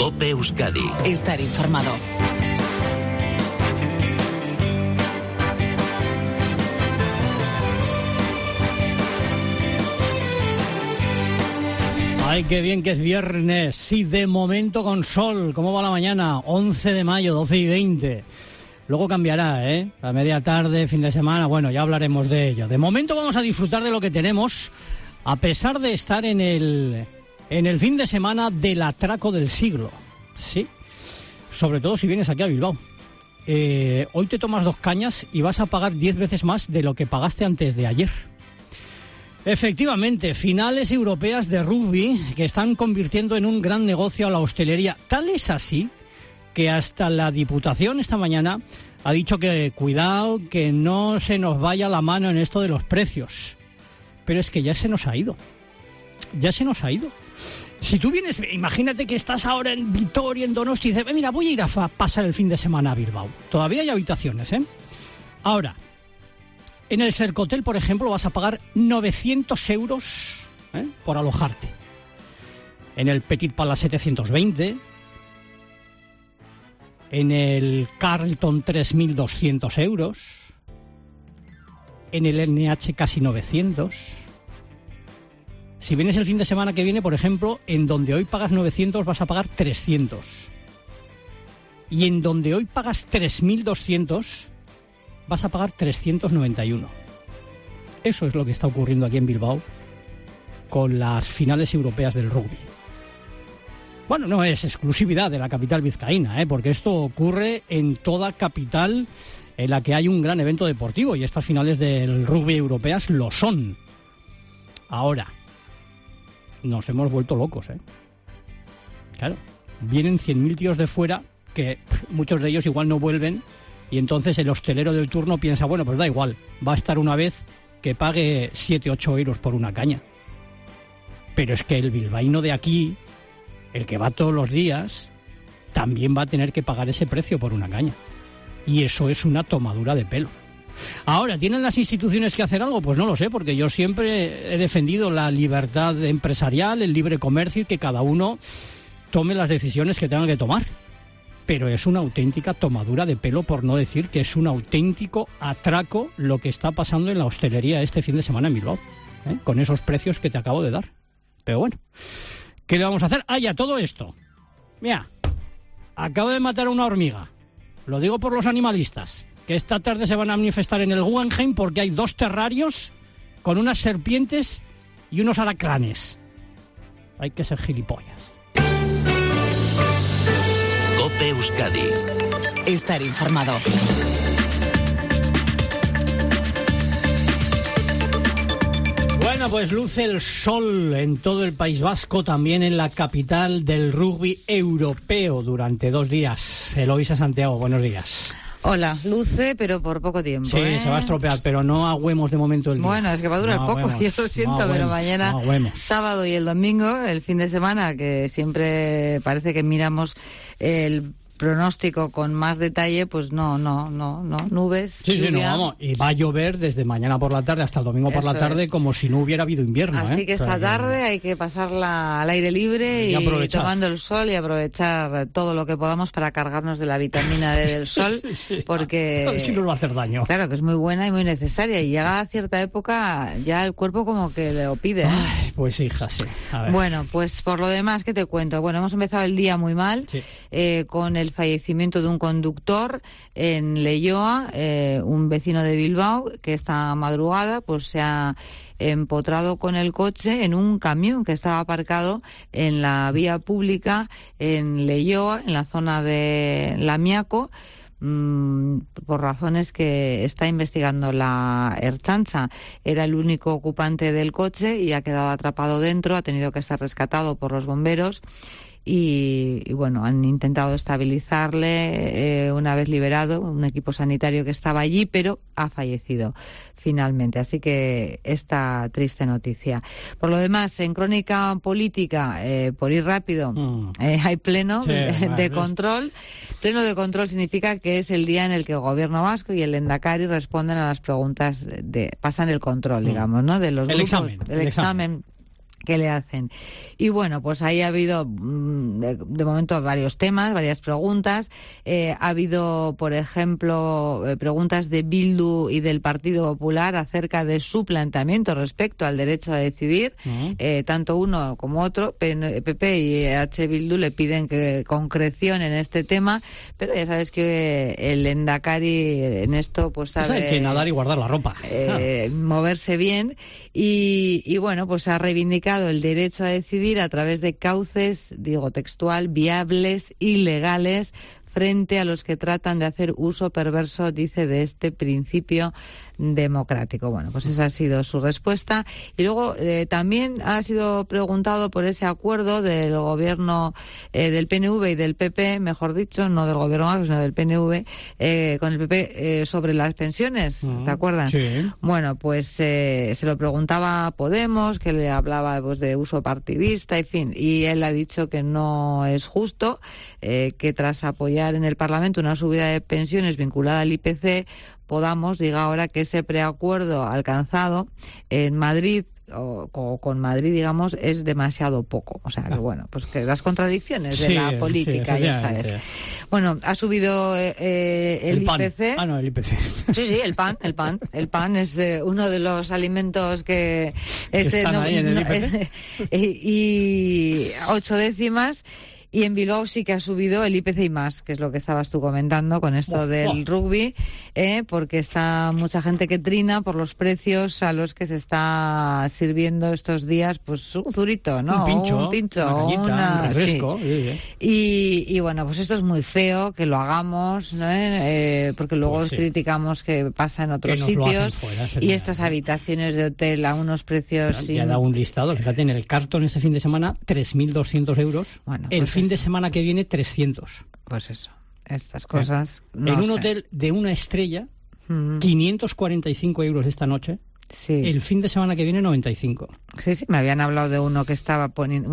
COPE Euskadi. Estar informado. Ay, qué bien que es viernes. Sí, de momento con sol. ¿Cómo va la mañana? 11 de mayo, 12:20. Luego cambiará, a media tarde, fin de semana, bueno, ya hablaremos de ello. De momento vamos a disfrutar de lo que tenemos, a pesar de estar en el fin de semana del atraco del siglo. Sí, sobre todo si vienes aquí a Bilbao. Hoy te tomas 2 cañas y vas a pagar 10 veces más de lo que pagaste antes de ayer. Efectivamente, finales europeas de rugby que están convirtiendo en un gran negocio a la hostelería. Tal es así que hasta la Diputación esta mañana ha dicho que cuidado, que no se nos vaya la mano en esto de los precios. Pero es que ya se nos ha ido. Ya se nos ha ido. Si tú vienes, imagínate que estás ahora en Vitoria, en Donosti, y dices, mira, voy a ir a pasar el fin de semana a Bilbao. Todavía hay habitaciones, Ahora, en el Sercotel, por ejemplo, vas a pagar 900 euros por alojarte. En el Petit Palace 720. En el Carlton 3.200 euros. En el NH casi 900. Si vienes el fin de semana que viene, por ejemplo, en donde hoy pagas 900 vas a pagar 300. Y en donde hoy pagas 3.200 vas a pagar 391. Eso es lo que está ocurriendo aquí en Bilbao con las finales europeas del rugby. Bueno, no es exclusividad de la capital vizcaína, porque esto ocurre en toda capital en la que hay un gran evento deportivo, y estas finales del rugby europeas lo son. Ahora, nos hemos vuelto locos, Claro, vienen 100.000 tíos de fuera que muchos de ellos igual no vuelven, y entonces el hostelero del turno piensa, bueno, pues da igual, va a estar una vez que pague 7-8 euros por una caña. Pero es que el bilbaíno de aquí, el que va todos los días, también va a tener que pagar ese precio por una caña. Y eso es una tomadura de pelo. Ahora, ¿tienen las instituciones que hacer algo? Pues no lo sé, porque yo siempre he defendido la libertad empresarial, el libre comercio, y que cada uno tome las decisiones que tenga que tomar. Pero es una auténtica tomadura de pelo, por no decir que es un auténtico atraco lo que está pasando en la hostelería este fin de semana en Bilbao, con esos precios que te acabo de dar. Pero bueno, ¿qué le vamos a hacer? Ya todo esto. Mira, acabo de matar a una hormiga. Lo digo por los animalistas, que esta tarde se van a manifestar en el Guggenheim porque hay 2 terrarios con unas serpientes y unos alacranes. Hay que ser gilipollas. COPE Euskadi. Estar informado. Bueno, pues luce el sol en todo el País Vasco, también en la capital del rugby europeo durante 2 días. Eloísa Santiago, buenos días. Hola, luce, pero por poco tiempo. Sí, se va a estropear, pero no agüemos de momento el día. Bueno, es que va a durar poco, yo lo siento, pero mañana, sábado y el domingo, el fin de semana, que siempre parece que miramos el pronóstico con más detalle, pues no, nubes, sí, lluvia. Sí, no, vamos, y va a llover desde mañana por la tarde hasta el domingo por la tarde, como si no hubiera habido invierno. Así que esta tarde hay que pasarla al aire libre y tomando el sol y aprovechar todo lo que podamos para cargarnos de la vitamina D del sol, sí, porque a ver si nos va a hacer daño. Claro, que es muy buena y muy necesaria, y llega a cierta época ya el cuerpo como que lo pide. Ay, pues hija, sí. A ver. Bueno, pues por lo demás, ¿qué te cuento? Bueno, hemos empezado el día muy mal, con el fallecimiento de un conductor en Leioa, un vecino de Bilbao, que esta madrugada pues se ha empotrado con el coche en un camión que estaba aparcado en la vía pública en Leioa, en la zona de Lamiaco, por razones que está investigando la Ertzaintza. Era el único ocupante del coche y ha quedado atrapado dentro, ha tenido que estar rescatado por los bomberos. Y bueno, han intentado estabilizarle una vez liberado, un equipo sanitario que estaba allí, pero ha fallecido finalmente. Así que esta triste noticia. Por lo demás, en crónica política, por ir rápido, hay pleno de control. Pleno de control significa que es el día en el que el gobierno vasco y el Lehendakari responden a las preguntas, pasan el control, digamos, ¿no? De los grupos, examen. que le hacen. Y bueno, pues ahí ha habido de momento varios temas, varias preguntas. Ha habido, por ejemplo, preguntas de Bildu y del Partido Popular acerca de su planteamiento respecto al derecho a decidir. Tanto uno como otro, PP y H. Bildu, le piden que concreción en este tema, pero ya sabes que el Endacari en esto pues sabe... Hay que nadar y guardar la ropa. Moverse bien y bueno, pues ha reivindicado el derecho a decidir a través de cauces, digo textual, viables y legales frente a los que tratan de hacer uso perverso, dice, de este principio democrático. Bueno, pues esa ha sido su respuesta. Y luego también ha sido preguntado por ese acuerdo del gobierno del PNV y del PP, mejor dicho, no del gobierno vasco, sino del PNV, con el PP sobre las pensiones, ¿te acuerdas? Sí. Bueno, pues se lo preguntaba a Podemos, que le hablaba pues de uso partidista, en fin, y él ha dicho que no es justo, que tras apoyar en el Parlamento una subida de pensiones vinculada al IPC, Podamos diga ahora que ese preacuerdo alcanzado en Madrid o con Madrid, digamos, es demasiado poco. O sea, que bueno, pues que las contradicciones de la política, ya sabes. Bueno, ha subido el IPC. Ah, no, el IPC. Sí, el pan. El pan es uno de los alimentos que están ahí en el IPC. Y 8 décimas. Y en Bilbao sí que ha subido el IPC y más, que es lo que estabas tú comentando con esto del rugby, porque está mucha gente que trina por los precios a los que se está sirviendo estos días, pues un zurito, ¿no? Un pincho, una cañita, un refresco. Sí. Y bueno, pues esto es muy feo que lo hagamos, ¿no? Porque luego pues criticamos que pasa en otros sitios. Fuera, y estas habitaciones de hotel a unos precios... Ya da un listado, fíjate, en el Carlton este fin de semana, 3.200 euros. Bueno, el pues fin de semana que viene 300. Pues eso, estas cosas. En un hotel de una estrella, 545 euros esta noche. Sí. El fin de semana que viene 95. Sí, me habían hablado de uno que estaba poniendo,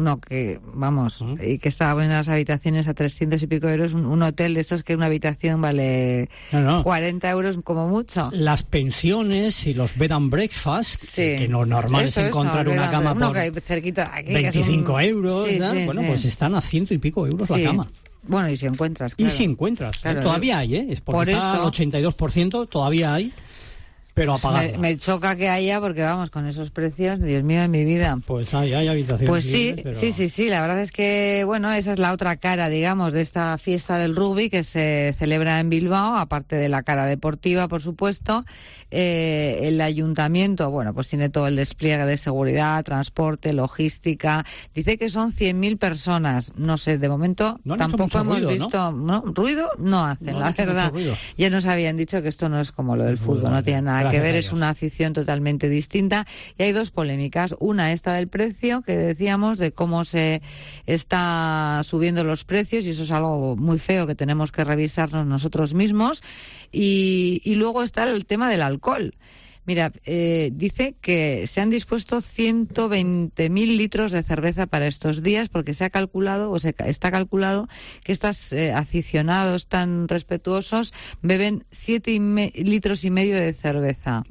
y que estaba poniendo las habitaciones a 300 y pico euros, un hotel de estos que una habitación vale 40 euros como mucho. Las pensiones y los bed and breakfast, que lo normal es encontrar una cama por que hay cerquita aquí, 25 que euros, pues están a 100 y pico euros la cama. Bueno, y si encuentras, claro. Y si encuentras, claro, todavía hay, es porque por está eso, al 82%, todavía hay. Pero apagado. Me choca que haya, porque vamos, con esos precios, Dios mío, en mi vida. Pues hay habitaciones. Pues libres, pero... sí, la verdad es que, bueno, esa es la otra cara, digamos, de esta fiesta del rugby que se celebra en Bilbao, aparte de la cara deportiva, por supuesto. El ayuntamiento, bueno, pues tiene todo el despliegue de seguridad, transporte, logística. Dice que son 100.000 personas. No sé, de momento tampoco hemos visto... ¿no? Ruido no hacen, la verdad. Ya nos habían dicho que esto no es como lo del fútbol, no tiene nada que ver, es una afición totalmente distinta. Y hay dos polémicas. Una, esta del precio, que decíamos, de cómo se está subiendo los precios, y eso es algo muy feo que tenemos que revisarnos nosotros mismos. Y luego está el tema del alcohol. Mira, dice que se han dispuesto 120.000 litros de cerveza para estos días, porque se ha calculado, está calculado, que estos aficionados tan respetuosos beben 7,5 litros de cerveza.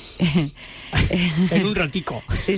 En un ratico. Sí.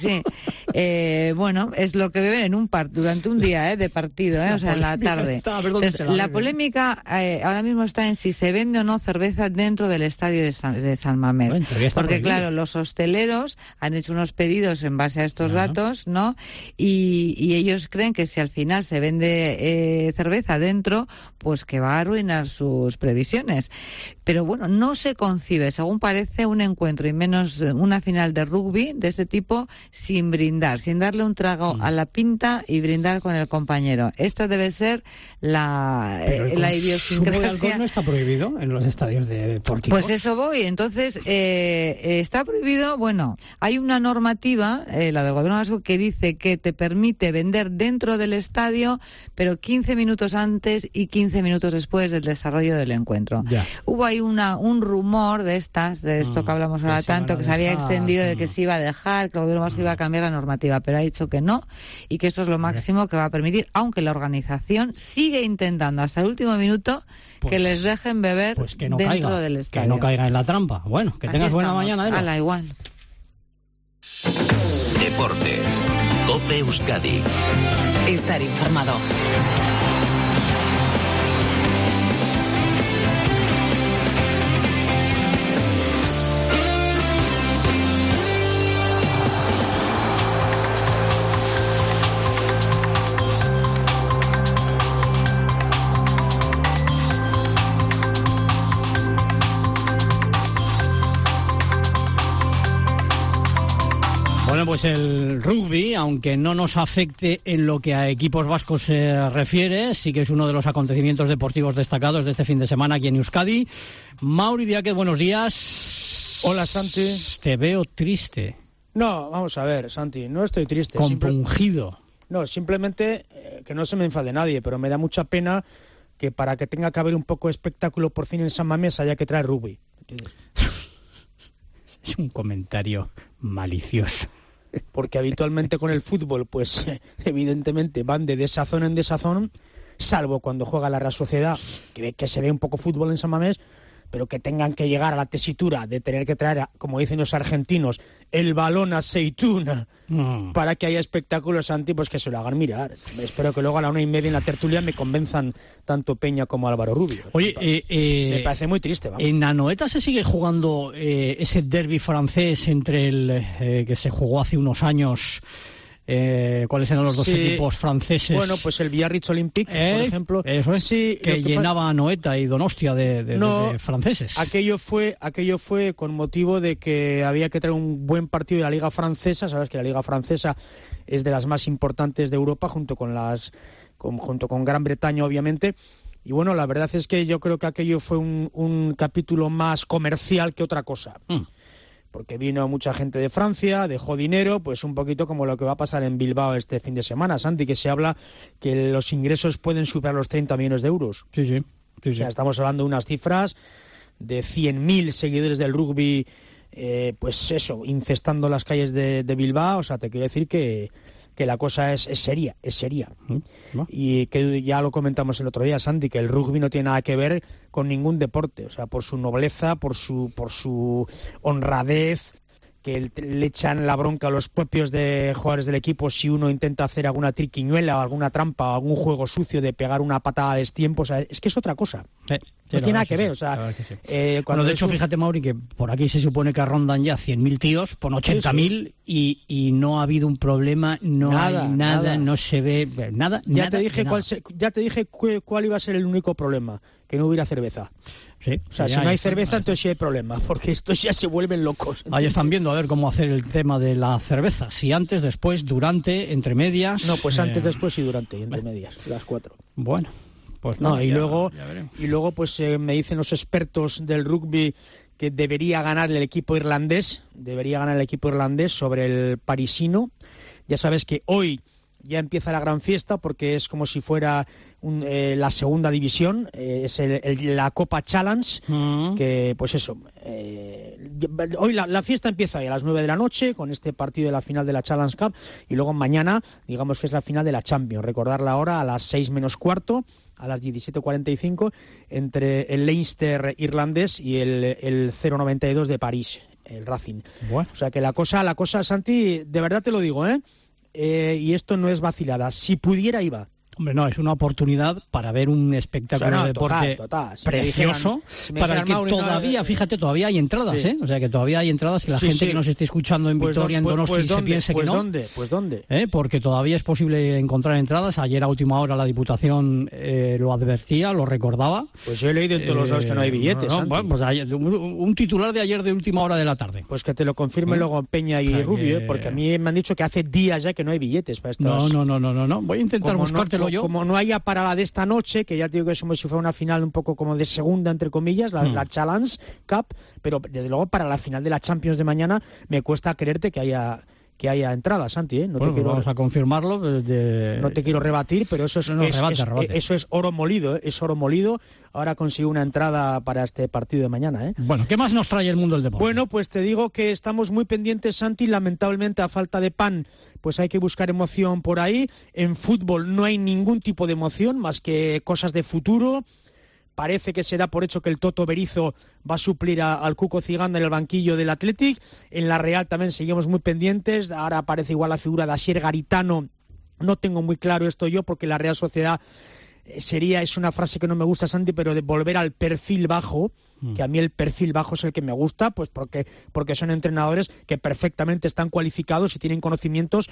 Bueno, es lo que beben durante un día de partido, o sea, en la tarde. Entonces, la polémica ahora mismo está en si se vende o no cerveza dentro del estadio de San Mamés. Bueno, porque prohibido. Claro, los hosteleros han hecho unos pedidos en base a estos datos, ¿no? Y ellos creen que si al final se vende cerveza dentro, pues que va a arruinar sus previsiones. Pero bueno, no se concibe, según parece, un encuentro y menos una final de rugby de este tipo sin brindar, sin darle un trago a la pinta y brindar con el compañero. Esta debe ser la idiosincrasia. ¿El alcohol no está prohibido en los estadios deportivos? Pues eso voy. Entonces, está prohibido. Bueno, hay una normativa, la del gobierno vasco, que dice que te permite vender dentro del estadio, pero 15 minutos antes y 15 minutos después del desarrollo del encuentro. Ya. Hubo ahí un rumor de esto que hablamos ahora tanto, que se había extendido, de que se iba a dejar, que el gobierno vasco iba a cambiar la normativa, pero ha dicho que no, y que esto es lo máximo que va a permitir, aunque la organización sigue intentando hasta el último minuto que les dejen beber dentro del estadio. Que no caiga en la trampa. Bueno, que tengas buena mañana. Hala, igual. Deportes. COPE Euskadi. Estar informado. Bueno, pues el rugby, aunque no nos afecte en lo que a equipos vascos se refiere, sí que es uno de los acontecimientos deportivos destacados de este fin de semana aquí en Euskadi. Mauri Diáquez, buenos días. Hola, Santi. Te veo triste. No, vamos a ver, Santi, no estoy triste. Compungido. No, simplemente que no se me enfade nadie, pero me da mucha pena que para que tenga que haber un poco de espectáculo por fin en San Mamés haya que traer rugby. Es un comentario malicioso. Porque habitualmente con el fútbol, pues evidentemente van de desazón en desazón, salvo cuando juega la Real Sociedad, que se ve un poco fútbol en San Mamés, pero que tengan que llegar a la tesitura de tener que traer, como dicen los argentinos, el balón aceituna para que haya espectáculos, Santi, pues que se lo hagan mirar. Espero que luego a la 1:30 en la tertulia me convenzan tanto Peña como Álvaro Rubio. Oye, me parece muy triste. Vamos. En Anoeta se sigue jugando ese derbi francés entre el que se jugó hace unos años. ¿Cuáles eran los dos equipos franceses? Bueno, pues el Biarritz Olympique, por ejemplo. Eso es, sí, que llenaba Anoeta y Donostia de franceses. Aquello fue con motivo de que había que traer un buen partido de la Liga Francesa. Sabes que la Liga Francesa es de las más importantes de Europa, junto con Gran Bretaña, obviamente. Y bueno, la verdad es que yo creo que aquello fue un capítulo más comercial que otra cosa. Porque vino mucha gente de Francia, dejó dinero, pues un poquito como lo que va a pasar en Bilbao este fin de semana, Santi, que se habla que los ingresos pueden superar los 30 millones de euros. Sí. O sea, estamos hablando de unas cifras de 100.000 seguidores del rugby, pues eso, infestando las calles de Bilbao. O sea, te quiero decir que la cosa es seria. Y que ya lo comentamos el otro día, Santi, que el rugby no tiene nada que ver con ningún deporte, o sea, por su nobleza, por su honradez, que le echan la bronca a los propios de jugadores del equipo si uno intenta hacer alguna triquiñuela o alguna trampa o algún juego sucio de pegar una patada a destiempo. O sea, es que es otra cosa. No tiene nada que ver, o sea... Bueno, de hecho, fíjate, Mauri, que por aquí se supone que rondan ya 100.000 tíos, con 80.000, y no ha habido un problema, hay nada, no se ve nada. Ya te dije cuál iba a ser el único problema, que no hubiera cerveza. Sí, o sea, si no hay cerveza, entonces sí hay problema, porque estos ya se vuelven locos. ¿Entiendes? Ahí están viendo a ver cómo hacer el tema de la cerveza, si antes, después, durante, entre medias... No, pues antes, después y durante, y entre medias, las 4. Bueno... Pues no, y luego pues me dicen los expertos del rugby que debería ganar el equipo irlandés sobre el parisino. Ya sabes que hoy ya empieza la gran fiesta porque es como si fuera la segunda división, es la Copa Challenge, que pues eso, hoy la fiesta empieza hoy a las 9 de la noche con este partido de la final de la Challenge Cup, y luego mañana, digamos que es la final de la Champions, recordar la hora a las 6 menos cuarto, a las 17:45, entre el Leinster irlandés y el 092 de París, el Racing. Bueno. O sea que la cosa, Santi, de verdad te lo digo, y esto no es vacilada. Si pudiera, iba. Hombre, no, es una oportunidad para ver un espectáculo de deporte precioso, para el que todavía, fíjate, todavía hay entradas, O sea, que todavía hay entradas, que la gente que nos esté escuchando en Vitoria, en Donosti, se piense que no. ¿Dónde? Porque todavía es posible encontrar entradas. Ayer a última hora la Diputación lo advertía, lo recordaba. Pues yo he leído en todos los lados que no hay billetes. Bueno, pues un titular de ayer de última hora de la tarde. Pues que te lo confirme luego Peña y Rubio, porque a mí me han dicho que hace días ya que no hay billetes para estas... No. Voy a intentar buscártelo. Como no haya para la de esta noche, que ya te digo que es como si fuera una final un poco como de segunda, entre comillas, la Challenge Cup, pero desde luego para la final de la Champions de mañana me cuesta creerte que haya entradas, Santi, Vamos a confirmarlo. No te quiero rebatir, pero eso es oro molido, es oro molido. Ahora consigo una entrada para este partido de mañana, Bueno, ¿qué más nos trae el mundo del deporte? Bueno, pues te digo que estamos muy pendientes, Santi. Lamentablemente, a falta de pan, pues hay que buscar emoción por ahí. En fútbol no hay ningún tipo de emoción, más que cosas de futuro. Parece que se da por hecho que el Toto Berizzo va a suplir al Cuco Ciganda en el banquillo del Athletic. En la Real también seguimos muy pendientes. Ahora aparece igual la figura de Asier Garitano. No tengo muy claro esto yo, porque la Real Sociedad es una frase que no me gusta, Santi, pero de volver al perfil bajo, que a mí el perfil bajo es el que me gusta, pues porque son entrenadores que perfectamente están cualificados y tienen conocimientos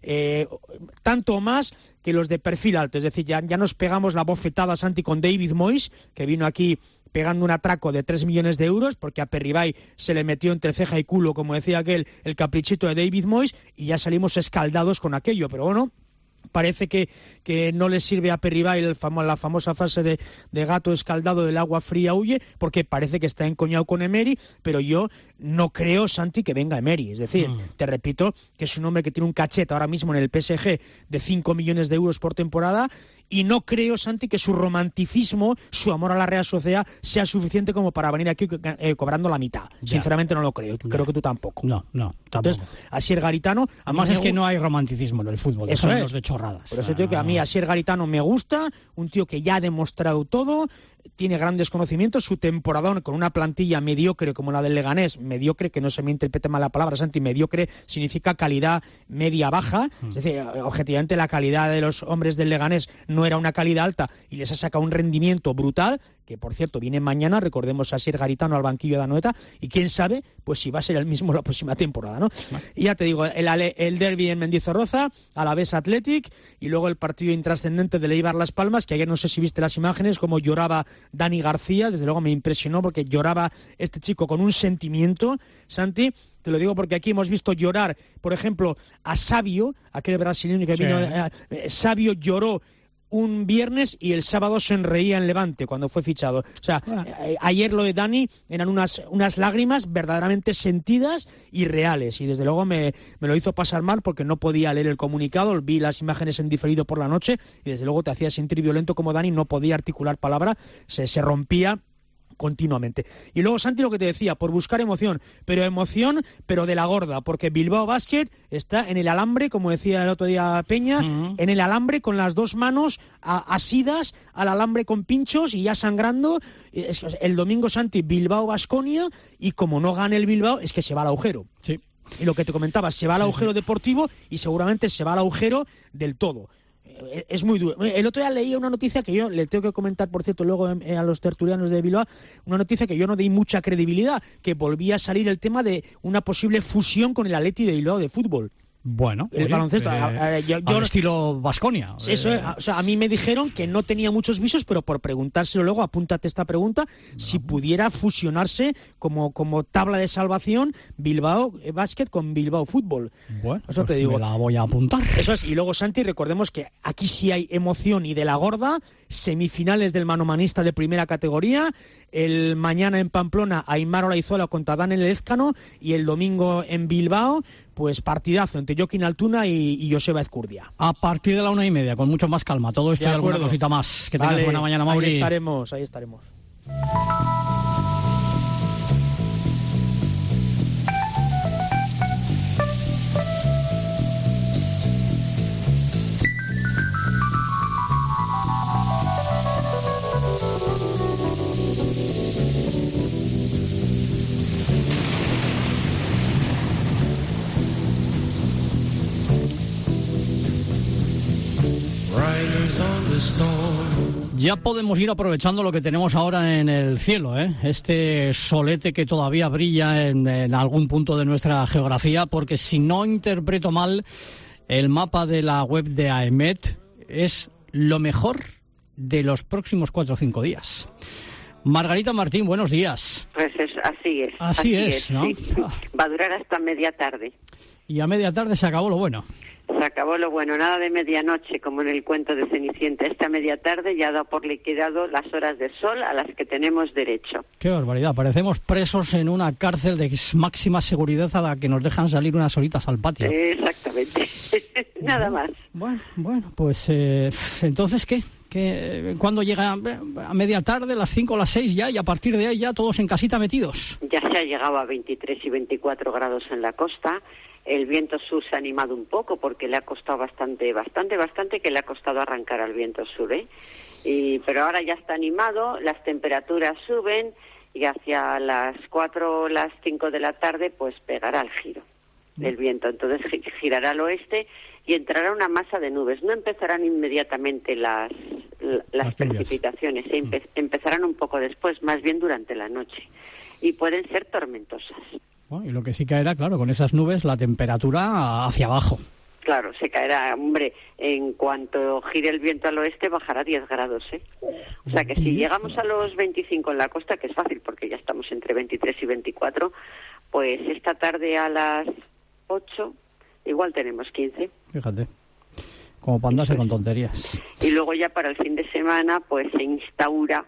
tanto más que los de perfil alto. Es decir, ya nos pegamos la bofetada, Santi, con David Moyes, que vino aquí pegando un atraco de 3 millones de euros, porque a Perribay se le metió entre ceja y culo, como decía aquel, el caprichito de David Moyes, y ya salimos escaldados con aquello, pero bueno, parece que no le sirve a Perribay la famosa frase de gato escaldado del agua fría huye, porque parece que está encoñado con Emery, pero yo no creo, Santi, que venga Emery. Es decir, te repito que es un hombre que tiene un cachete ahora mismo en el PSG de 5 millones de euros por temporada, y no creo, Santi, que su romanticismo, su amor a la Real Sociedad sea suficiente como para venir aquí cobrando la mitad. Ya. Sinceramente no lo creo. Ya. Creo que tú tampoco. No, tampoco. Entonces, Asier Garitano... Además es que no hay romanticismo en el fútbol. Eso es. Los de chorradas. Por eso digo que a mí Asier Garitano me gusta, un tío que ya ha demostrado todo, tiene grandes conocimientos, su temporada con una plantilla mediocre como la del Leganés, mediocre, que no se me interprete mal la palabra, Santi, mediocre significa calidad media-baja, es decir, objetivamente la calidad de los hombres del Leganés no era una calidad alta y les ha sacado un rendimiento brutal, que por cierto viene mañana, recordemos a Asier Garitano al banquillo de Anoeta, y quién sabe pues si va a ser el mismo la próxima temporada, ¿no? Y ya te digo, el derbi en Mendizorroza, Alavés Athletic, y luego el partido intrascendente de Eibar Las Palmas, que ayer no sé si viste las imágenes, como lloraba Dani García, desde luego me impresionó porque lloraba este chico con un sentimiento, Santi. Te lo digo porque aquí hemos visto llorar, por ejemplo, a Sabio, aquel brasileño que vino, Sabio lloró un viernes y el sábado sonreía en Levante cuando fue fichado. O sea, ayer lo de Dani eran unas lágrimas verdaderamente sentidas y reales, y desde luego me lo hizo pasar mal porque no podía leer el comunicado, vi las imágenes en diferido por la noche y desde luego te hacía sentir violento como Dani no podía articular palabra, se rompía continuamente. Y luego, Santi, lo que te decía, por buscar emoción, pero de la gorda, porque Bilbao Basket está en el alambre, como decía el otro día Peña, en el alambre con las dos manos asidas al alambre con pinchos y ya sangrando. El domingo, Santi, Bilbao-Baskonia, y como no gane el Bilbao, es que se va al agujero. Sí. Y lo que te comentaba, se va al agujero deportivo y seguramente se va al agujero del todo. Es muy duro. El otro día leía una noticia que yo le tengo que comentar, por cierto, luego a los tertulianos de Bilbao, una noticia que yo no di mucha credibilidad, que volvía a salir el tema de una posible fusión con el Athletic de Bilbao de fútbol. Bueno, el baloncesto al estilo Baskonia. Eso, o sea, a mí me dijeron que no tenía muchos visos, pero por preguntárselo luego, apúntate esta pregunta, si pudiera fusionarse como tabla de salvación Bilbao Basket con Bilbao Fútbol. Bueno, eso pues te digo. Me la voy a apuntar. Eso es, y luego, Santi, recordemos que aquí sí hay emoción y de la gorda, semifinales del manomanista de primera categoría, el mañana en Pamplona Aimar Olaizola contra Daniel Ezcano, y el domingo en Bilbao pues partidazo entre Joaquín Altuna y Joseba Ezcurdia. A partir de la 1:30, con mucho más calma. Todo esto y alguna cosita más. Que tengas buena mañana, Mauri. Ahí estaremos. Ya podemos ir aprovechando lo que tenemos ahora en el cielo, ¿eh? Este solete que todavía brilla en algún punto de nuestra geografía, porque si no interpreto mal, el mapa de la web de AEMET es lo mejor de los próximos 4 o 5 días. Margarita Martín, buenos días. Pues así es. Así es, ¿no? Sí. Va a durar hasta media tarde. Y a media tarde se acabó lo bueno. Se acabó lo bueno, nada de medianoche como en el cuento de Cenicienta. Esta media tarde ya da por liquidado las horas de sol a las que tenemos derecho. Qué barbaridad, parecemos presos en una cárcel de máxima seguridad a la que nos dejan salir unas horitas al patio. Exactamente, nada más. Bueno, pues entonces ¿qué? ¿Cuándo llega? A media tarde, las 5 o las 6 ya, y a partir de ahí ya todos en casita metidos. Ya se ha llegado a 23 y 24 grados en la costa. El viento sur se ha animado un poco porque le ha costado bastante que le ha costado arrancar al viento sur, ¿eh? Pero ahora ya está animado, las temperaturas suben y hacia las 4 o las 5 de la tarde pues pegará el giro del viento. Entonces girará al oeste y entrará una masa de nubes. No empezarán inmediatamente las precipitaciones, empezarán un poco después, más bien durante la noche, y pueden ser tormentosas. Bueno, y lo que sí caerá, claro, con esas nubes, la temperatura hacia abajo. Claro, se caerá, hombre, en cuanto gire el viento al oeste bajará 10 grados, ¿eh? O sea que si llegamos a los 25 en la costa, que es fácil porque ya estamos entre 23 y 24, pues esta tarde a las 8 igual tenemos 15. Fíjate, como para andarse con tonterías. Y luego ya para el fin de semana pues se instaura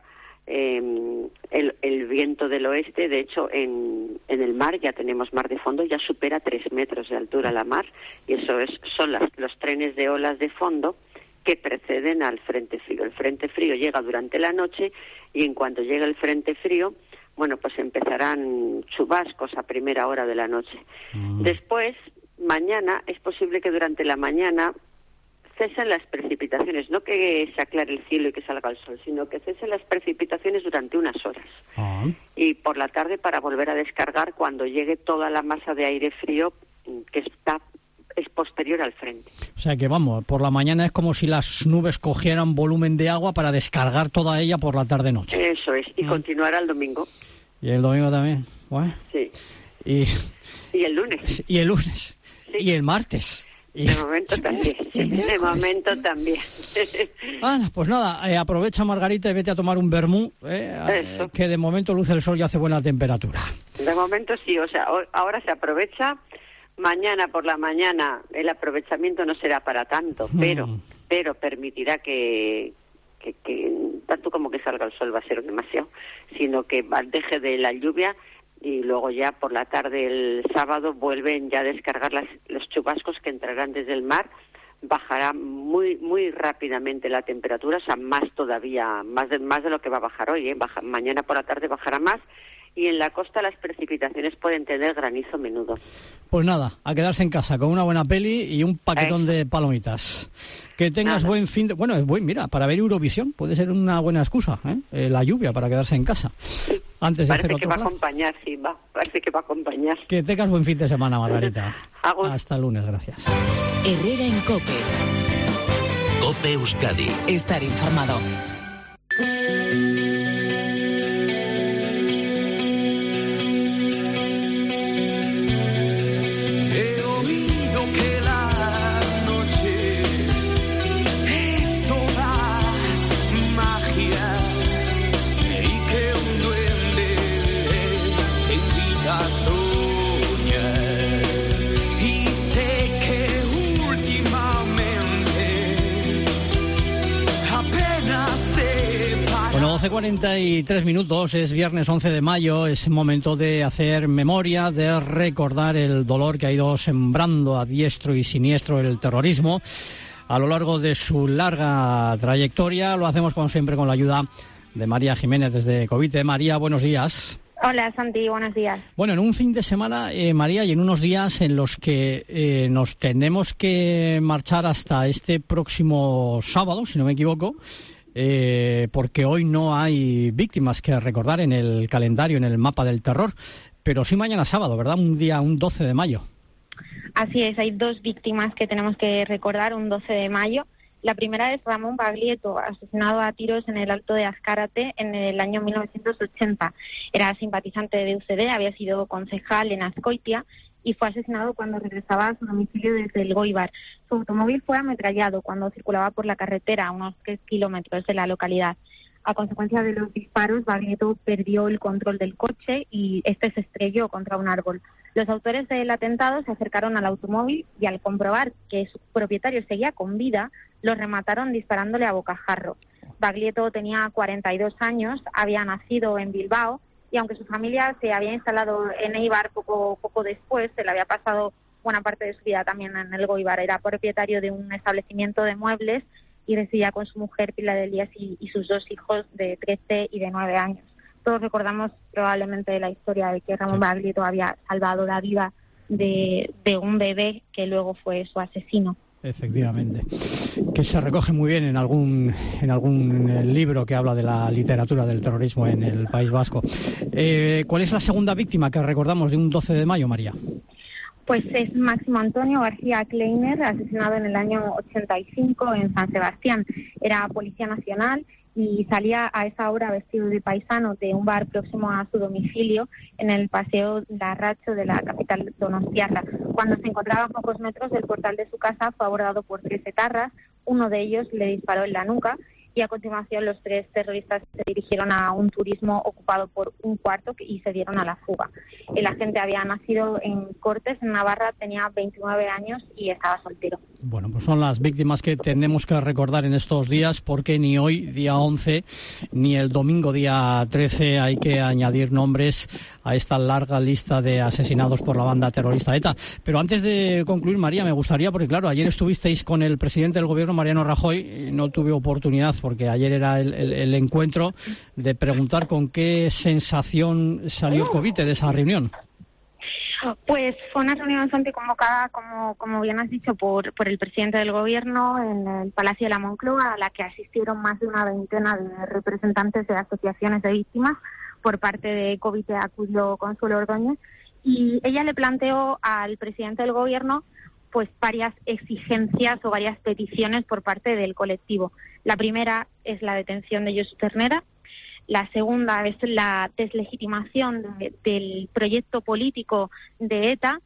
el viento del oeste. De hecho, en el mar ya tenemos mar de fondo, ya supera 3 metros de altura la mar, y eso son los trenes de olas de fondo que preceden al frente frío. El frente frío llega durante la noche y en cuanto llegue el frente frío, bueno, pues empezarán chubascos a primera hora de la noche. Después, mañana, es posible que durante la mañana cesen las precipitaciones, no que se aclare el cielo y que salga el sol, sino que cesen las precipitaciones durante unas horas. Y por la tarde para volver a descargar cuando llegue toda la masa de aire frío que es posterior al frente. O sea que vamos, por la mañana es como si las nubes cogieran volumen de agua para descargar toda ella por la tarde-noche. Eso es, y continuará el domingo. ¿Y el domingo también? Bueno. Sí. Y el lunes. Y el lunes. Sí. Y el martes. De momento también. De momento también. Pues nada, aprovecha, Margarita, y vete a tomar un vermú, que de momento luce el sol y hace buena temperatura. De momento sí, o sea, ahora se aprovecha. Mañana por la mañana el aprovechamiento no será para tanto, pero permitirá que tanto como que salga el sol va a ser demasiado, sino que deje de la lluvia. Y luego ya por la tarde el sábado vuelven ya a descargar los chubascos que entrarán desde el mar. Bajará muy muy rápidamente la temperatura, o sea, más todavía, más de lo que va a bajar hoy, ¿eh? Mañana por la tarde bajará más. Y en la costa las precipitaciones pueden tener granizo menudo. Pues nada, a quedarse en casa con una buena peli y un paquetón de palomitas. Que tengas buen fin de... Bueno, mira, para ver Eurovisión puede ser una buena excusa, la lluvia para quedarse en casa. Sí. Antes de parece hacer que va a acompañar, sí, parece que va a acompañar. Que tengas buen fin de semana, Margarita. Hasta el lunes, gracias. Herrera en COPE. COPE Euskadi. Estar informado. Bueno, 12:43 minutos, es viernes 11 de mayo, es momento de hacer memoria, de recordar el dolor que ha ido sembrando a diestro y siniestro el terrorismo a lo largo de su larga trayectoria. Lo hacemos como siempre con la ayuda de María Jiménez desde Covite. María, buenos días. Hola, Santi, buenos días. Bueno, en un fin de semana, María, y en unos días en los que nos tenemos que marchar hasta este próximo sábado, si no me equivoco, porque hoy no hay víctimas que recordar en el calendario, en el mapa del terror, pero sí mañana sábado, ¿verdad? Un 12 de mayo. Así es, hay 2 víctimas que tenemos que recordar un 12 de mayo. La primera es Ramón Baglietto, asesinado a tiros en el Alto de Azcárate en el año 1980. Era simpatizante de UCD, había sido concejal en Azcoitia y fue asesinado cuando regresaba a su domicilio desde el Goibar. Su automóvil fue ametrallado cuando circulaba por la carretera a unos 3 kilómetros de la localidad. A consecuencia de los disparos, Baglietto perdió el control del coche y este se estrelló contra un árbol. Los autores del atentado se acercaron al automóvil y al comprobar que su propietario seguía con vida, lo remataron disparándole a bocajarro. Baglietto tenía 42 años, había nacido en Bilbao y aunque su familia se había instalado en Eibar poco después, se le había pasado buena parte de su vida también en el Goibar. Era propietario de un establecimiento de muebles y residía con su mujer Pilar del Díaz y sus 2 hijos de 13 y de 9 años. Todos recordamos probablemente la historia de que Ramón Baglietto había salvado la vida de un bebé que luego fue su asesino. Efectivamente, que se recoge muy bien en algún libro que habla de la literatura del terrorismo en el País Vasco. ¿Cuál es la segunda víctima que recordamos de un 12 de mayo, María? Pues es Máximo Antonio García Kleiner, asesinado en el año 85 en San Sebastián. Era policía nacional y salía a esa hora vestido de paisano de un bar próximo a su domicilio en el Paseo Larracho de la capital donostiarra. Cuando se encontraba a pocos metros del portal de su casa fue abordado por 3 etarras, uno de ellos le disparó en la nuca y a continuación los 3 terroristas se dirigieron a un turismo ocupado por un cuarto y se dieron a la fuga. El agente había nacido en Cortes, en Navarra, tenía 29 años y estaba soltero. Bueno, pues son las víctimas que tenemos que recordar en estos días, porque ni hoy, día 11, ni el domingo, día 13, hay que añadir nombres a esta larga lista de asesinados por la banda terrorista ETA. Pero antes de concluir, María, me gustaría, porque claro, ayer estuvisteis con el presidente del gobierno, Mariano Rajoy, no tuve oportunidad, porque ayer era el encuentro, de preguntar con qué sensación salió Covite de esa reunión. Pues fue una reunión bastante convocada, como bien has dicho, por el presidente del gobierno en el Palacio de la Moncloa, a la que asistieron más de una veintena de representantes de asociaciones de víctimas. Por parte de Covite acudió Consuelo Ordóñez y ella le planteó al presidente del gobierno pues varias exigencias o varias peticiones por parte del colectivo. La primera es la detención de Josu Ternera. La segunda es la deslegitimación del proyecto político de ETA.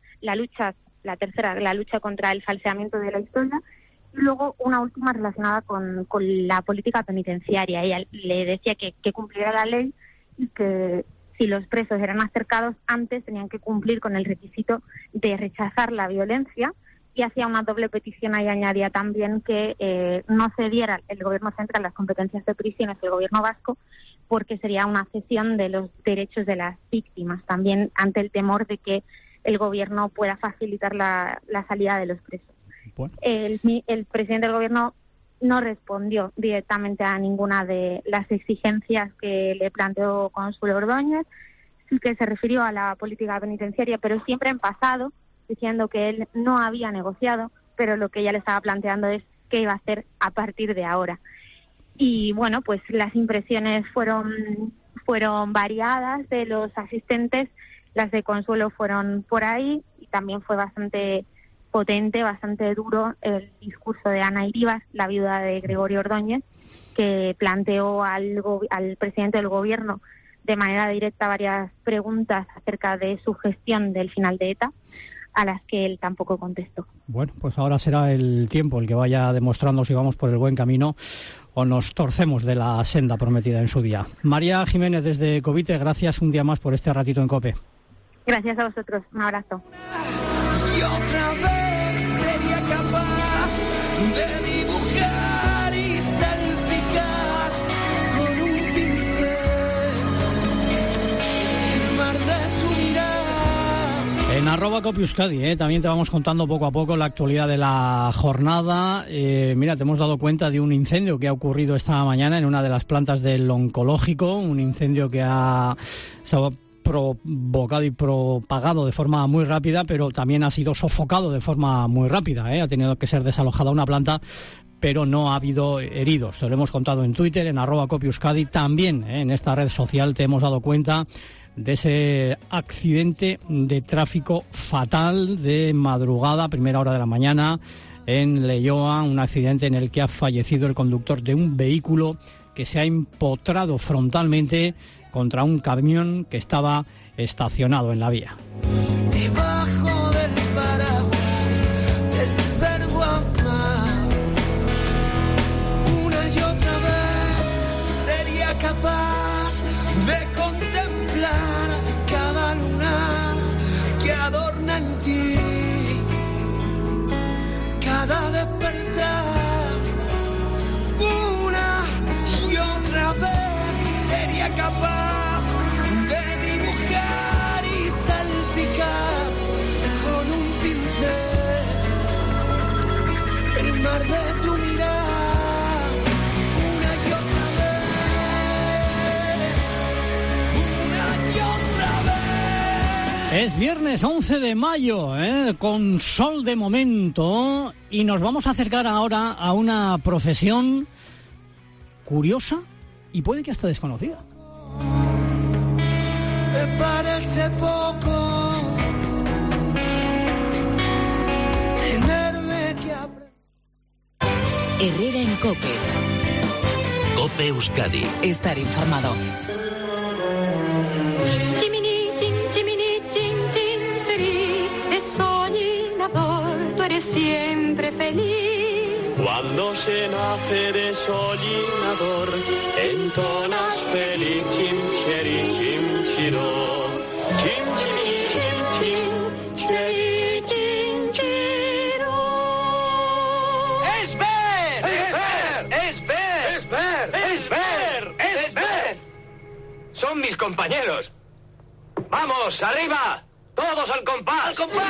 La tercera, la lucha contra el falseamiento de la historia. Y luego una última relacionada con la política penitenciaria. Ella le decía que cumpliera la ley y que si los presos eran acercados antes tenían que cumplir con el requisito de rechazar la violencia. Y hacía una doble petición y añadía también que no cediera el gobierno central las competencias de prisiones del gobierno vasco, porque sería una cesión de los derechos de las víctimas, también ante el temor de que el gobierno pueda facilitar la salida de los presos. Bueno. El presidente del gobierno no respondió directamente a ninguna de las exigencias que le planteó Consuelo Ordóñez, sí que se refirió a la política penitenciaria, pero siempre en pasado, diciendo que él no había negociado, pero lo que ella le estaba planteando es qué iba a hacer a partir de ahora. Y bueno, pues las impresiones fueron variadas de los asistentes, las de Consuelo fueron por ahí y también fue bastante potente, bastante duro el discurso de Ana Iribas, la viuda de Gregorio Ordóñez, que planteó al presidente del gobierno de manera directa varias preguntas acerca de su gestión del final de ETA, a las que él tampoco contestó. Bueno, pues ahora será el tiempo el que vaya demostrando si vamos por el buen camino o nos torcemos de la senda prometida en su día. María Jiménez desde Covite, gracias un día más por este ratito en COPE. Gracias a vosotros, un abrazo. Y otra vez sería capaz de dibujar y salpicar con un pincel el mar de tu mirada. En @COPE-Euskadi, también te vamos contando poco a poco la actualidad de la jornada. Mira, te hemos dado cuenta de un incendio que ha ocurrido esta mañana en una de las plantas del oncológico, un incendio que se ha provocado y propagado de forma muy rápida, pero también ha sido sofocado de forma muy rápida. Ha tenido que ser desalojada una planta, pero no ha habido heridos. Te lo hemos contado en Twitter, en @COPE-Euskadi. También en esta red social te hemos dado cuenta de ese accidente de tráfico fatal de madrugada, primera hora de la mañana, en Leioa, un accidente en el que ha fallecido el conductor de un vehículo que se ha empotrado frontalmente contra un camión que estaba estacionado en la vía. Debajo del paraguas del verbo amar, una y otra vez sería capaz de contemplar cada luna que adorna en ti, cada despertar, una y otra vez sería capaz de dibujar y salpicar con un pincel el mar de tu mirada, una y otra vez, una y otra vez. Es viernes 11 de mayo, con sol de momento, y nos vamos a acercar ahora a una profesión curiosa y puede que hasta desconocida. Me parece poco tenerme que aprender. Herrera en COPE. COPE Euskadi. Estar informado. Siempre feliz. Cuando se nace de soñador, entonas feliz, chim, cheri, chim, chiro. Chim, chiri, chim, chim, cheri, chim, chiro. ¡Es ver! ¡Es ver! ¡Es ver! ¡Es ver! ¡Es ver! ¡Es ver! Son mis compañeros. ¡Vamos, arriba! ¡Todos al compás! ¡Al compás!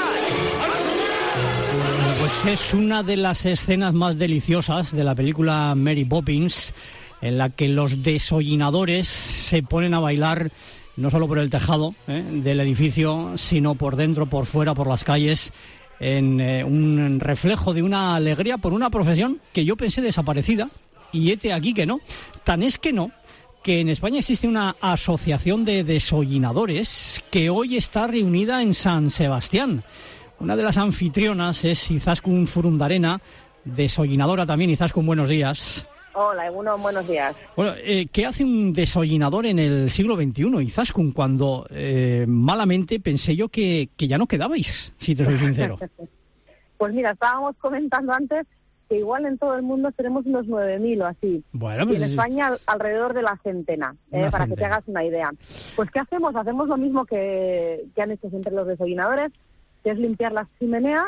Pues es una de las escenas más deliciosas de la película Mary Poppins, en la que los desollinadores se ponen a bailar no solo por el tejado del edificio, sino por dentro, por fuera, por las calles, en un reflejo de una alegría por una profesión que yo pensé desaparecida, y hete aquí que no. Tan es que no, que en España existe una asociación de desollinadores que hoy está reunida en San Sebastián. Una de las anfitrionas es Izaskun Furundarena, desollinadora también. Izaskun, buenos días. Hola, Egunon, buenos días. Bueno, ¿qué hace un desollinador en el siglo XXI, Izaskun, cuando malamente pensé yo que ya no quedabais, si te soy sincero? Pues mira, estábamos comentando antes que igual en todo el mundo tenemos unos 9.000 o así. Bueno, pues y en España alrededor de la centena, para que te hagas una idea. Pues ¿qué hacemos? Hacemos lo mismo que han hecho siempre los desollinadores, que es limpiar las chimeneas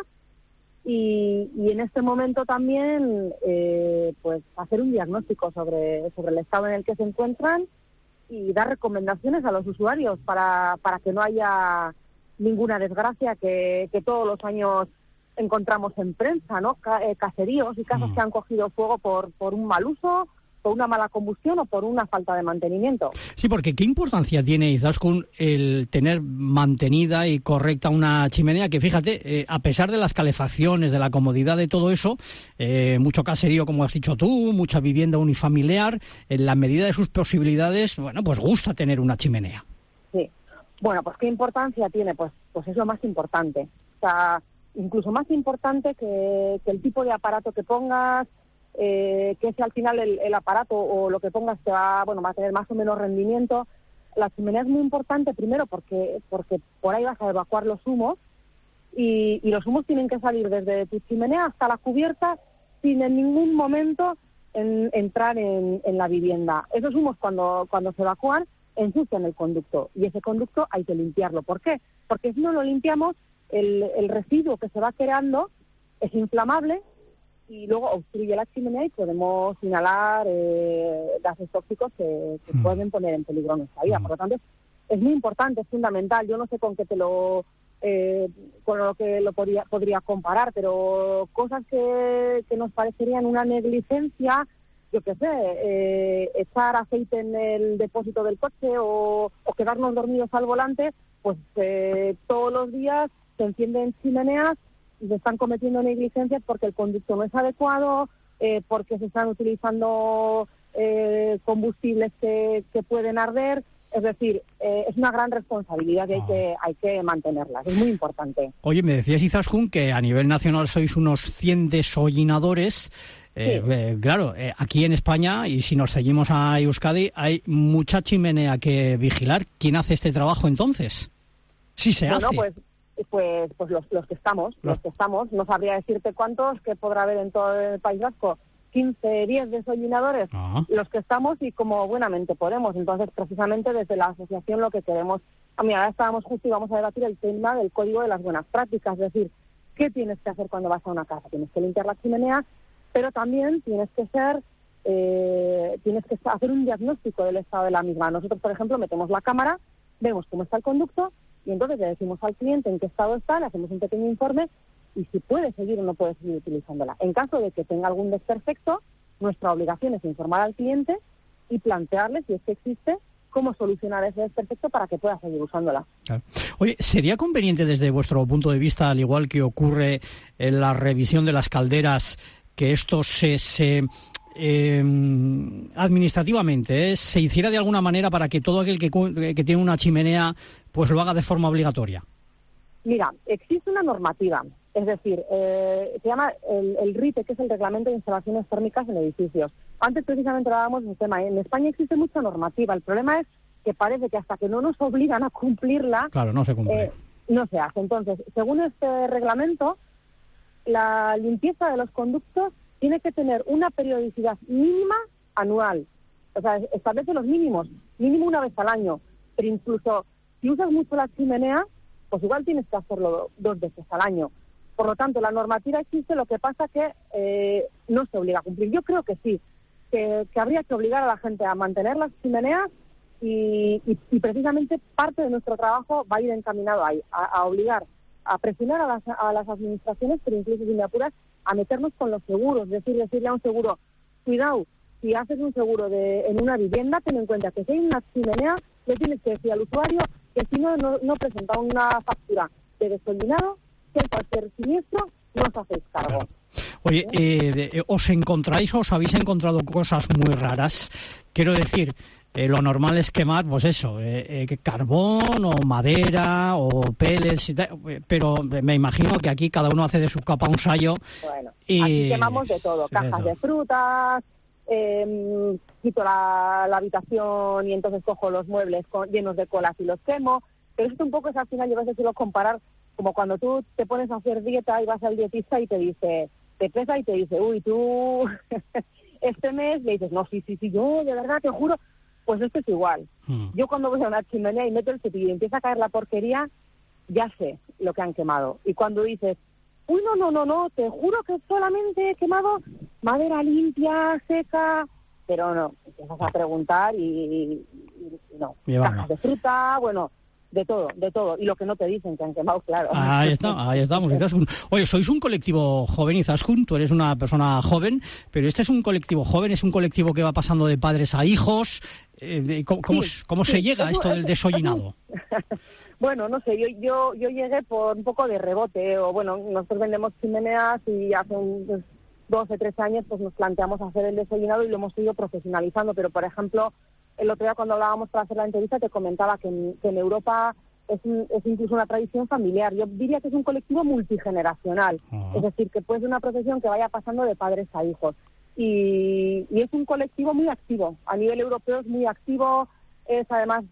y en este momento también pues hacer un diagnóstico sobre el estado en el que se encuentran y dar recomendaciones a los usuarios para que no haya ninguna desgracia que todos los años encontramos en prensa, ¿no? Caseríos y casas que han cogido fuego por un mal uso, por una mala combustión o por una falta de mantenimiento. Sí, porque ¿qué importancia tiene, Izaskun, el tener mantenida y correcta una chimenea? Que fíjate, a pesar de las calefacciones, de la comodidad de todo eso, mucho caserío, como has dicho tú, mucha vivienda unifamiliar, en la medida de sus posibilidades, bueno, pues gusta tener una chimenea. Sí. Bueno, pues ¿qué importancia tiene? Pues es lo más importante. O sea, incluso más importante que el tipo de aparato que pongas, que si al final el aparato o lo que pongas te va a tener más o menos rendimiento. La chimenea es muy importante primero porque por ahí vas a evacuar los humos y los humos tienen que salir desde tu chimenea hasta la cubierta sin en ningún momento entrar en la vivienda. Esos humos cuando se evacúan ensucian el conducto y ese conducto hay que limpiarlo. ¿Por qué? Porque si no lo limpiamos el residuo que se va creando es inflamable y luego obstruye la chimenea y podemos inhalar gases tóxicos que pueden poner en peligro nuestra vida. Por lo tanto, es muy importante, es fundamental. Yo no sé con qué con lo que lo podría comparar, pero cosas que nos parecerían una negligencia, yo qué sé, echar aceite en el depósito del coche o quedarnos dormidos al volante, pues todos los días se encienden chimeneas y se están cometiendo negligencias porque el conducto no es adecuado, porque se están utilizando combustibles que pueden arder. Es decir, es una gran responsabilidad y hay que mantenerla. Es muy importante. Oye, me decías, Izaskun, que a nivel nacional sois unos 100 desollinadores. Sí. Claro, aquí en España, y si nos seguimos a Euskadi, hay mucha chimenea que vigilar. ¿Quién hace este trabajo entonces? Sí se hace. Pues los que estamos, no sabría decirte cuántos, que podrá haber en todo el País Vasco, 15, 10 desollinadores, los que estamos y como buenamente podemos. Entonces, precisamente desde la asociación lo que queremos, ahora estábamos justo y vamos a debatir el tema del código de las buenas prácticas, es decir, ¿qué tienes que hacer cuando vas a una casa? Tienes que limpiar la chimenea, pero también tienes que hacer un diagnóstico del estado de la misma. Nosotros, por ejemplo, metemos la cámara, vemos cómo está el conducto y entonces le decimos al cliente en qué estado está, le hacemos un pequeño informe y si puede seguir o no puede seguir utilizándola. En caso de que tenga algún desperfecto, nuestra obligación es informar al cliente y plantearle, si es que existe, cómo solucionar ese desperfecto para que pueda seguir usándola. Claro. Oye, ¿sería conveniente desde vuestro punto de vista, al igual que ocurre en la revisión de las calderas, que esto se administrativamente se hiciera de alguna manera para que todo aquel que tiene una chimenea pues lo haga de forma obligatoria? Mira, existe una normativa, es decir, se llama el RITE, que es el Reglamento de Instalaciones Térmicas en Edificios. Antes precisamente hablábamos de un tema. En España existe mucha normativa. El problema es que parece que hasta que no nos obligan a cumplirla, claro, no se cumple. No se hace. Entonces, según este reglamento, la limpieza de los conductos tiene que tener una periodicidad mínima anual. O sea, establece los mínimos, mínimo una vez al año. Pero incluso si usas mucho la chimenea, pues igual tienes que hacerlo 2 veces al año. Por lo tanto, la normativa existe, lo que pasa que no se obliga a cumplir. Yo creo que sí, que habría que obligar a la gente a mantener las chimeneas y precisamente parte de nuestro trabajo va a ir encaminado ahí, a obligar, a presionar a las administraciones, pero incluso si me apuras, a meternos con los seguros, es decir, decirle a un seguro, cuidado, si haces un seguro en una vivienda, ten en cuenta que si hay una chimenea, le tienes que decir al usuario que si no presenta una factura de desollinado, que cualquier siniestro no os hacéis cargo. Claro. Oye, ¿os habéis encontrado cosas muy raras? Quiero decir, lo normal es quemar, pues eso, carbón o madera o pellets y tal, pero me imagino que aquí cada uno hace de su capa un sayo. Bueno, aquí quemamos de todo, cajas de frutas, quito la habitación y entonces cojo los muebles llenos de colas y los quemo, pero esto un poco es al final, yo a veces suelo comparar como cuando tú te pones a hacer dieta y vas al dietista y te pesa y te dice, uy, tú este mes le dices, no, sí, yo de verdad te juro, pues esto es igual. Yo cuando voy a una chimenea y meto el cepillo y empieza a caer la porquería, ya sé lo que han quemado. Y cuando dices, uy, no, te juro que solamente he quemado madera limpia, seca, pero no, empiezas a preguntar y no, cajas de fruta, bueno, de todo, y lo que no te dicen que han quemado, claro. Ahí estamos, Izaskun. Oye, sois un colectivo joven, Izaskun, tú eres una persona joven, pero este es un colectivo joven, es un colectivo que va pasando de padres a hijos. ¿Cómo se llega a esto del desollinado? Bueno, no sé, yo llegué por un poco de rebote, o bueno, nosotros vendemos chimeneas y hace unos 12, 13 años pues nos planteamos hacer el desollinado y lo hemos ido profesionalizando, pero por ejemplo, el otro día cuando hablábamos para hacer la entrevista te comentaba que en Europa es incluso una tradición familiar. Yo diría que es un colectivo multigeneracional, es decir, que puede ser una profesión que vaya pasando de padres a hijos. Y es un colectivo muy activo, a nivel europeo es muy activo, es además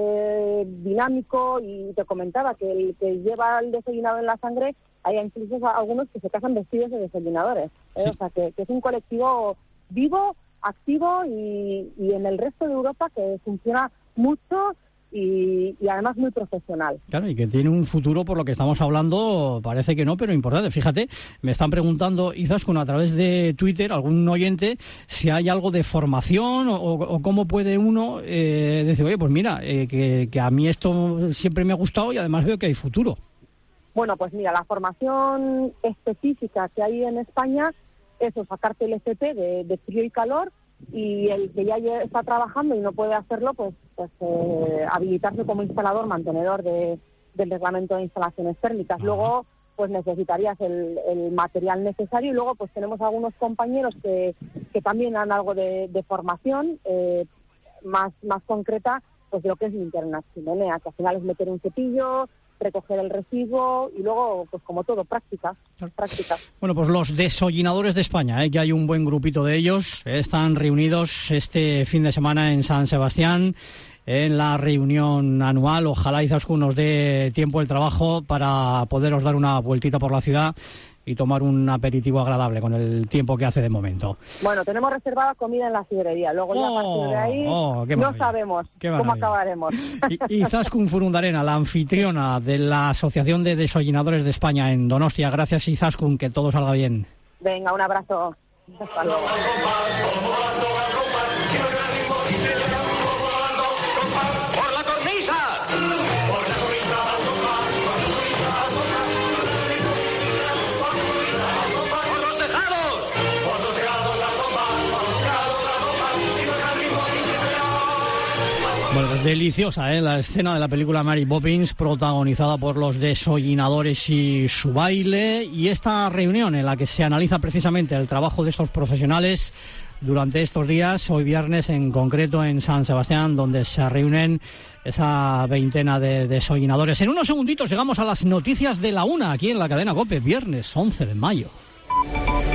dinámico, y te comentaba que el que lleva el desollinado en la sangre, hay incluso algunos que se casan vestidos de desollinadores, sí. O sea que es un colectivo vivo, activo y en el resto de Europa que funciona mucho y además muy profesional. Claro, y que tiene un futuro, por lo que estamos hablando, parece que no, pero importante. Fíjate, me están preguntando, Izaskun, a través de Twitter, algún oyente, si hay algo de formación o cómo puede uno decir, oye, pues mira, que a mí esto siempre me ha gustado y además veo que hay futuro. Bueno, pues mira, la formación específica que hay en España es sacarte el FP de frío y calor, y el que ya está trabajando y no puede hacerlo, pues habilitarse como instalador mantenedor del reglamento de instalaciones térmicas. Luego pues necesitarías el material necesario, y luego pues tenemos algunos compañeros que también dan algo de formación más concreta, pues de lo que es limpiar una chimenea, que al final es meter un cepillo, recoger el residuo y luego, pues como todo, prácticas. Bueno, pues los desollinadores de España, que hay un buen grupito de ellos, están reunidos este fin de semana en San Sebastián, en la reunión anual. Ojalá Izaskun nos dé tiempo el trabajo para poderos dar una vueltita por la ciudad y tomar un aperitivo agradable con el tiempo que hace de momento. Bueno, tenemos reservada comida en la sidrería, luego ya a partir de ahí no sabemos cómo acabaremos. Izaskun Furundarena, la anfitriona de la Asociación de Desollinadores de España en Donostia. Gracias, Izaskun, que todo salga bien. Venga, un abrazo. Hasta luego. Bueno, pues deliciosa, la escena de la película Mary Poppins, protagonizada por los Desollinadores y su baile, y esta reunión en la que se analiza precisamente el trabajo de estos profesionales durante estos días, hoy viernes en concreto en San Sebastián, donde se reúnen esa veintena de desollinadores. En unos segunditos llegamos a las noticias de la 1 aquí en la cadena COPE, viernes 11 de mayo.